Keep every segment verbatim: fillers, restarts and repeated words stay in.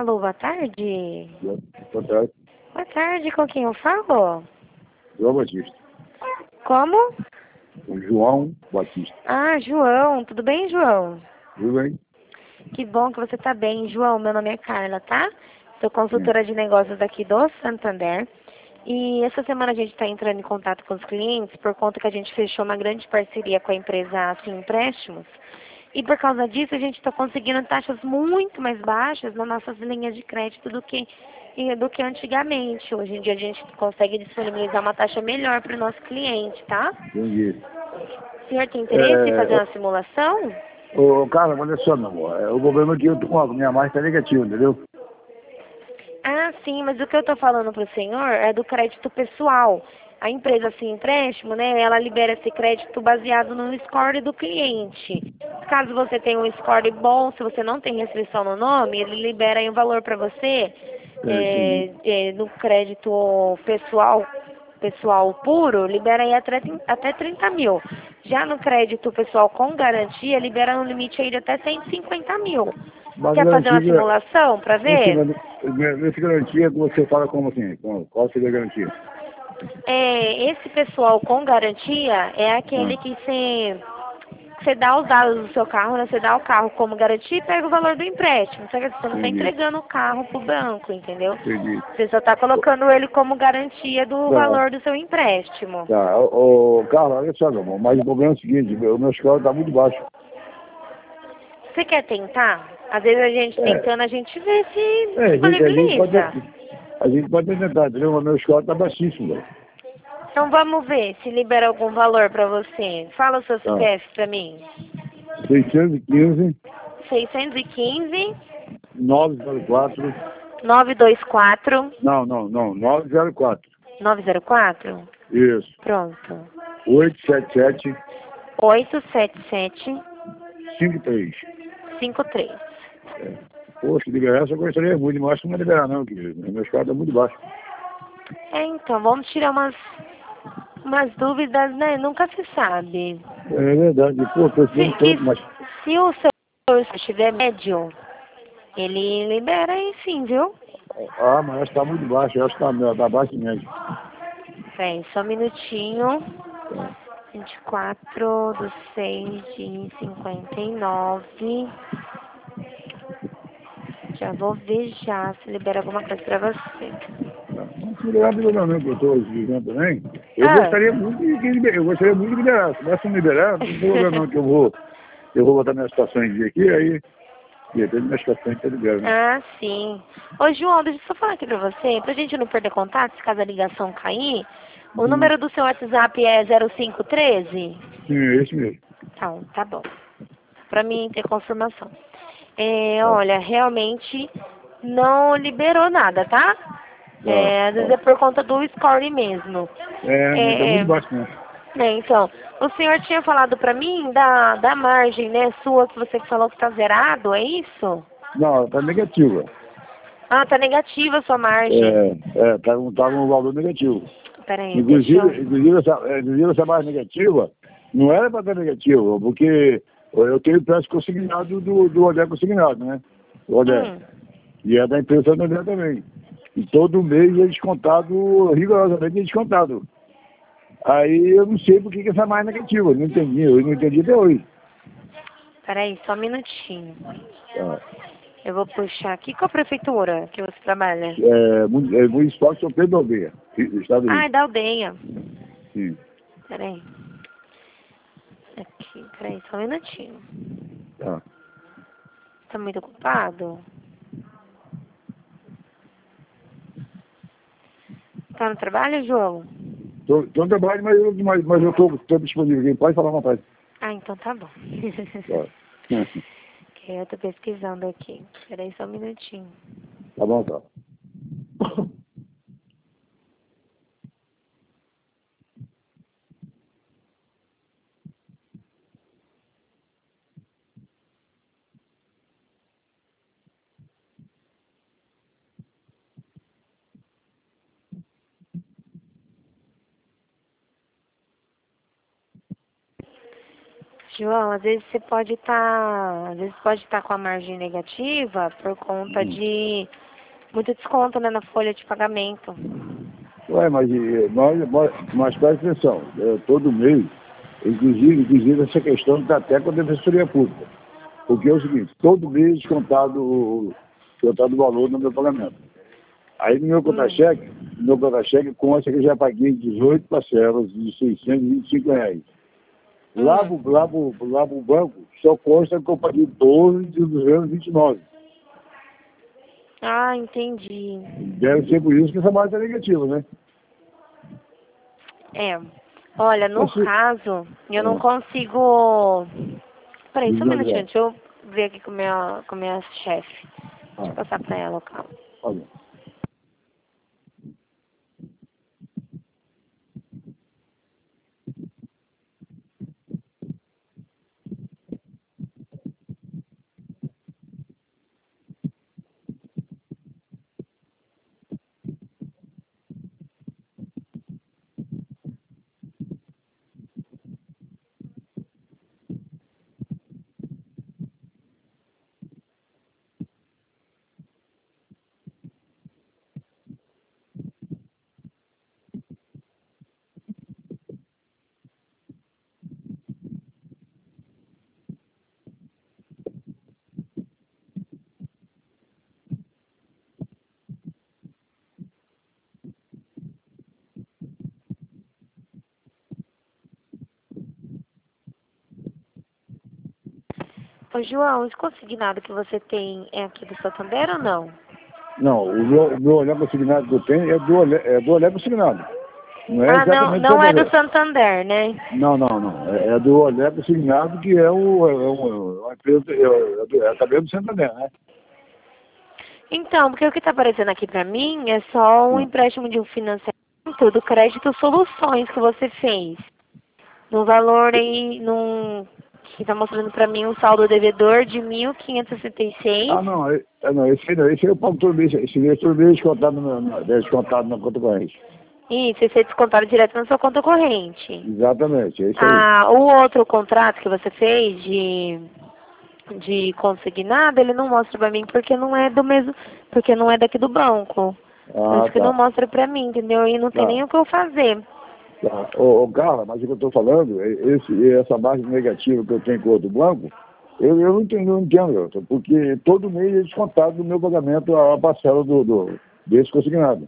Alô, boa tarde. Boa tarde. Boa tarde, com quem eu falo? João Batista. Como? João Batista. Ah, João. Tudo bem, João? Tudo bem? Que bom que você tá bem. João, meu nome é Carla, tá? Sou consultora de negócios aqui do Santander. E essa semana a gente está entrando em contato com os clientes por conta que a gente fechou uma grande parceria com a empresa Assim Empréstimos. E por causa disso a gente está conseguindo taxas muito mais baixas nas nossas linhas de crédito do que, do que antigamente. Hoje em dia a gente consegue disponibilizar uma taxa melhor para o nosso cliente, tá? Entendi. O senhor tem interesse em fazer É, uma simulação? ô, Carla, olha só, meu amor. É, o problema é que eu tô com a minha marca tá negativa, entendeu? Ah, sim, mas o que eu estou falando para o senhor é do crédito pessoal. A empresa Assim Empréstimo, né, ela libera esse crédito baseado no score do cliente. Caso você tenha um score bom, se você não tem restrição no nome, ele libera aí um valor para você É, entendi. é, é, no crédito pessoal, pessoal puro, libera aí até, até trinta mil. Já no crédito pessoal com garantia, libera um limite aí de até cento e cinquenta mil. Mas Quer fazer uma garantia, simulação para esse, ver? esse garantia que você fala como assim? Qual qual seria a garantia? É, esse pessoal com garantia é aquele Ah, que você, você dá os dados do seu carro, né? Você dá o carro como garantia e pega o valor do empréstimo. Só que você não está entendi. entregando o carro pro banco, entendeu? Entendi. Você só está colocando ele como garantia do Tá, valor do seu empréstimo. tá. Ô, ô, Carla, olha só, meu amor. Mas o problema é o seguinte, o meu score tá muito baixo. Você quer tentar? Às vezes a gente É, tentando, a gente vê se é, a gente, a gente pode, disponibiliza. a gente pode tentar, entendeu? O meu score tá baixíssimo, velho. Então vamos ver se libera algum valor para você. Fala o seu Tá. C P F para mim. seiscentos e quinze, seiscentos e quinze, novecentos e quatro. novecentos e vinte e quatro. Não, não, não. novecentos e quatro. nove zero quatro? Isso. Pronto. oito sete sete, oito sete sete cinco três. cinco três. É. Poxa, liberar eu gostaria muito, mas acho que não vai liberar não, querido. Meu score tá muito baixo. É, então, vamos tirar umas, umas dúvidas, né? Nunca se sabe. É verdade. Pô, Se, precisando que, tanto, mas... se o seu estiver médio, ele libera aí sim, viu? Ah, mas acho que tá muito baixo. Eu acho que tá, tá baixo mesmo. Peraí, só um minutinho. Tá. vinte e quatro de seis de cinquenta e nove. Já vou ver já se libera alguma coisa pra você. Tá. Não, se liberar, não liberar não, que eu tô vivendo também. Eu Ah, gostaria muito de que liber- eu gostaria muito de liberar. Se começa a liberar, não tem problema não, que eu vou... Eu vou botar minha situação em dia aqui, aí... De repente, minha situação tá liberada, né? ah, sim. Ô, João, deixa eu só falar aqui pra você, pra gente não perder contato, se caso a ligação cair, o Uhum. número do seu WhatsApp é zero cinco um três? Sim, é esse mesmo. Então, tá bom. Pra mim ter confirmação. É, Tá. olha, realmente não liberou nada, tá? Tá, É, às vezes tá. é por conta do score mesmo. É, mas tá É, muito é, baixo mesmo. é, então, o senhor tinha falado pra mim da, da margem, né, sua, que você falou que tá zerado, é isso? Não, tá negativa. Ah, tá negativa a sua margem. É, é, tá, um- tá um valor negativo. Peraí, deixa eu... Inclusive, inclusive, essa, é, inclusive essa mais negativa não era para estar negativa, porque eu tenho preço consignado do, do Odé consignado, né? O Odé. Hum, E é da empresa do Odé também. E todo mês é descontado, rigorosamente é descontado. Aí eu não sei por que que essa mais negativa, eu não entendi, eu não entendi até hoje. peraí, só um minutinho. Tá. Eu vou puxar aqui. Qual a prefeitura que você trabalha? É, mu- é, Municipal de São Pedro da Aldeia, Estado do Ah, Rio. é da aldeia. Sim. Peraí. Aqui, peraí, só um minutinho. Tá. Tá muito ocupado? Tá no trabalho, João? Tô, tô no trabalho, mas eu, mas, mas eu tô, tô disponível aqui. Pode falar à vontade. Ah, então tá bom. Tá. Que eu tô pesquisando aqui. Peraí só um minutinho. Tá bom, tá. João, às vezes você pode estar, às vezes pode estar com a margem negativa por conta Hum. de muito desconto, né, na folha de pagamento. Ué, mas, eh, mas, mas, mas presta atenção, é, todo mês, inclusive, inclusive essa questão está até com a Defensoria Pública. Porque é o seguinte, todo mês descontado, descontado o valor no meu pagamento. Aí no meu Hum. contra-cheque, no meu contra-cheque consta que eu já paguei dezoito parcelas de seiscentos e vinte e cinco reais. Lá Hum. pro, lá, pro, lá pro banco, só consta que eu paguei doze de duzentos e vinte e nove. Ah, entendi. Deve ser por isso que essa margem está negativa, né? É. Olha, no Você, caso, eu não é, consigo. Peraí, só um minutinho, visualizar. deixa eu ver aqui com a minha, com a minha chefe. Deixa Ah, eu passar pra ela, calma. olha. Ô, João, esse consignado que você tem é aqui do Santander ou não? Não, o meu, o meu olhar consignado que eu tenho é do olhar, é do olhar consignado. Não é Ah, não, exatamente não é do Santander. Santander, né? Não, não, não. É, é do olhar consignado, que é, o, é, um- uma empresa, é, é, do- é também do Santander, né? Então, porque o que está aparecendo aqui para mim é só um Hum. empréstimo de um financiamento do crédito Soluções que você fez. No valor aí, num, que está mostrando para mim um saldo devedor de mil quinhentos e sessenta e seis. Ah, não, é, é, não, esse aí não, esse aí eu pago todo mês, esse mês todo mês descontado na, na, descontado na conta corrente. Isso, esse é descontado direto na sua conta corrente. Exatamente, é isso aí. Ah, o outro contrato que você fez de, de consignado, ele não mostra para mim porque não é do mesmo, porque não é daqui do banco. Por Ah, isso que não tá. mostra pra mim, entendeu? E não tem Tá, nem o que eu fazer. tá. Ô, ô Carla, mas o que eu estou falando, é esse, essa margem negativa que eu tenho com o outro banco, eu, eu não entendo, não entendo, Elton, porque todo mês é descontado do meu pagamento a parcela do, do, desse consignado.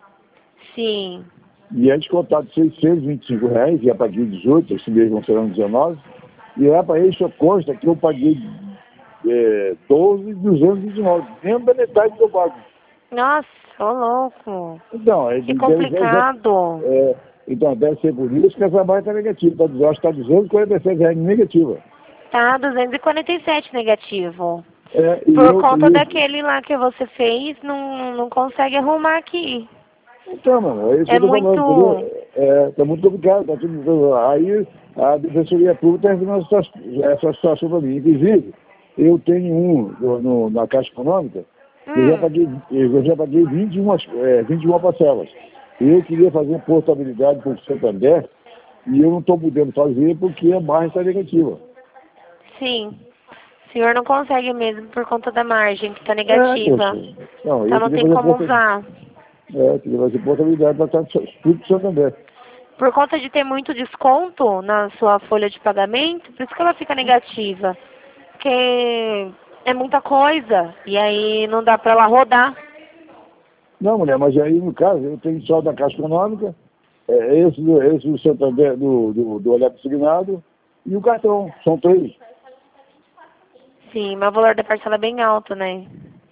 Sim, E é descontado seiscentos e vinte e cinco reais, já paguei dezoito, esse mês vão ser dezenove, e lá para ele só consta que eu paguei é, doze mil duzentos e vinte e nove, menos da metade que eu pago. nossa, ô louco. Então, é, Que deve, deve, complicado. é, então, deve ser por isso que essa marca está negativa, tá, eu acho que está duzentos e quarenta e sete reais negativa. Tá duzentos e quarenta e sete negativo. É, e Por eu, conta e eu, daquele lá que você fez, não, não consegue arrumar aqui. então, mano, é isso que É eu estou falando, entendeu? muito. É, tá muito complicado, tá tudo, tudo- aí a Defensoria Pública está resolvendo essa situa- essa situação para mim. Inclusive, eu tenho um no, no- na Caixa Econômica, que eu já Hum, paguei, eu já paguei vinte e uma, é, vinte e uma parcelas. Eu queria fazer portabilidade para o Santander e eu não estou podendo fazer porque a margem está negativa. sim. O senhor não consegue mesmo por conta da margem que tá É, poxa. negativa. Não, Então eu não queria tem fazer como portabilidade. usar. É, queria fazer portabilidade para estar tudo do Santander. Por conta de ter muito desconto na sua folha de pagamento, por isso que ela fica negativa. Porque é muita coisa e aí não dá pra ela rodar. Não, mulher, mas aí no caso eu tenho só da Caixa Econômica, é, esse, do- esse do Santander, do, do, do Olhar Consignado e o cartão. São três. Sim, mas o valor da parcela é bem alto, né?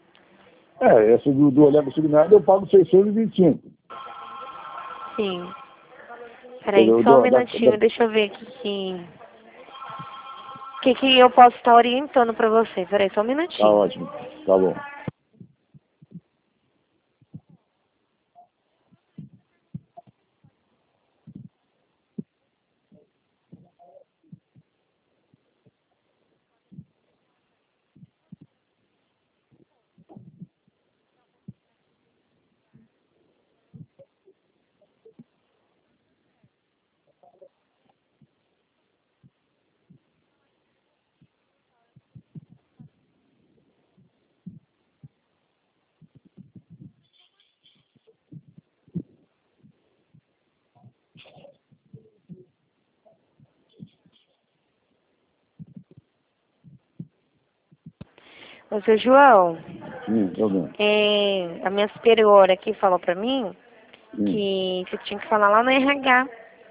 É, esse do, do Olhar Consignado eu pago seiscentos e vinte e cinco. Sim. Peraí, Entendeu? só um Do, da, da, minutinho, deixa eu ver o que que, que que eu posso estar orientando pra você. Peraí, só um tá minutinho. ótimo. Tá bom. Ô, seu João, Sim, tô vendo. é, a minha superior aqui falou pra mim Sim. que você tinha que falar lá no R H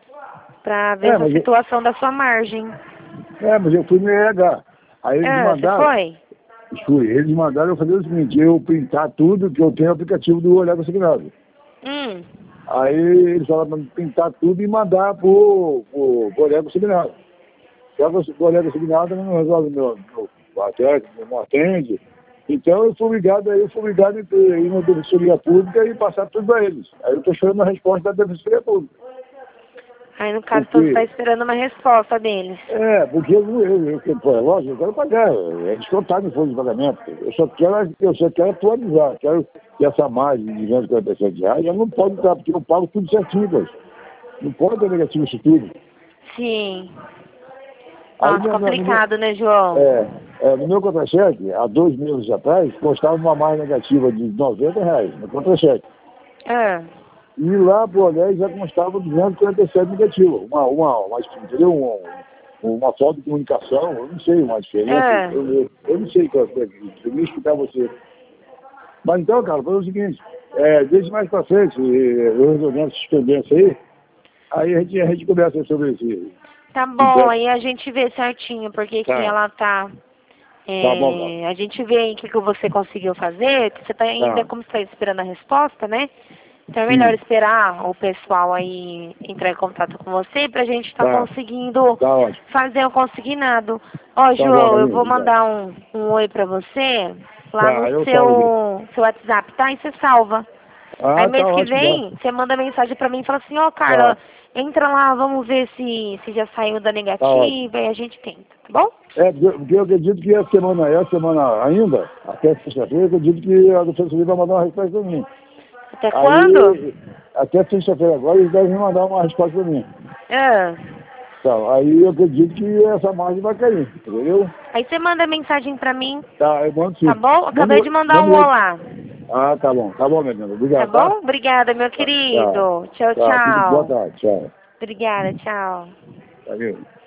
pra ver É, essa mas eu, situação da sua margem. é, mas eu fui no R H. Aí eles Ah, você mandaram, foi? fui, eles mandaram eu fazer o seguinte, eu printar tudo que eu tenho no aplicativo do Olhar Consignado. Hum. Aí eles falaram para pintar tudo e mandar pro, pro, pro Olhar Consignado. Só que o Olhar Consignado não resolve meu, meu atende, não atende. Então eu fui obrigado, aí eu fui obrigado a ir na Defensoria Pública e passar tudo para eles. Aí eu estou esperando a resposta da Defensoria Pública. Aí no caso Porque, você tá esperando uma resposta deles. é, porque eu, eu, eu, eu, pô, é lógico, eu quero pagar, é descontado no fundo de pagamento. Eu só quero, eu só quero atualizar, quero que essa margem de duzentos e quarenta e sete reais, ela não pode estar, porque eu pago tudo certinho, pois. Não pode ter negativo isso tudo. Sim. Aí, Nossa, no, no, no, complicado, né, João? é, é, no meu contra-cheque, há dois meses atrás, constava uma margem negativa de noventa reais no contra-cheque. Ah. E lá pro Olhar já constava duzentos e quarenta e sete negativo. Uma, uma, uma, entendeu? Uma, uma falta de comunicação, eu não sei, uma diferença. Ah. Eu, eu, eu não sei qual é, eu ia explicar a você. Mas então, cara, foi o seguinte, é, desde mais pra frente, eu resolvendo suspender isso aí, aí a gente, a gente conversa sobre isso. Tá bom, aí a gente vê certinho porque que Tá, ela tá. tá bom, tá. É, a gente vê aí o que, que você conseguiu fazer, que você tá ainda, Tá, como você tá esperando a resposta, né? Então é melhor sim, esperar o pessoal aí entrar em contato com você pra gente tá tá, conseguindo tá ótimo. fazer o consignado. Ó, Tá bom, João, eu Carlinhos, vou obrigado. mandar um, um oi pra você lá no Tá, eu salvo aqui. seu, seu WhatsApp, tá? E você salva. Aí Ah, tá mês que ótimo, tá. vem, você manda mensagem pra mim e fala assim, ó, Carla, Tá, entra lá, vamos ver se, se já saiu da tá ótimo. negativa e a gente tenta, tá bom? É, porque porque eu acredito que essa semana, essa semana ainda, até sexta-feira, eu acredito que a Defensoria vai mandar uma resposta para mim. Até quando? Aí, até sexta-feira agora, eles devem me mandar uma resposta para mim. Ah. Então, aí eu acredito que essa margem vai cair, entendeu? Aí você manda mensagem pra mim, Tá, eu mando tá sim. bom? Manda, Acabei de mandar um manda outro. olá. Ah, tá bom, tá bom, meu amigo. Tá Obrigado, tá? bom? Obrigada, meu Tá, tá, querido. Tchau, tá. Fique- Boa tchau. tarde, tchau. Obrigada, tchau. Valeu.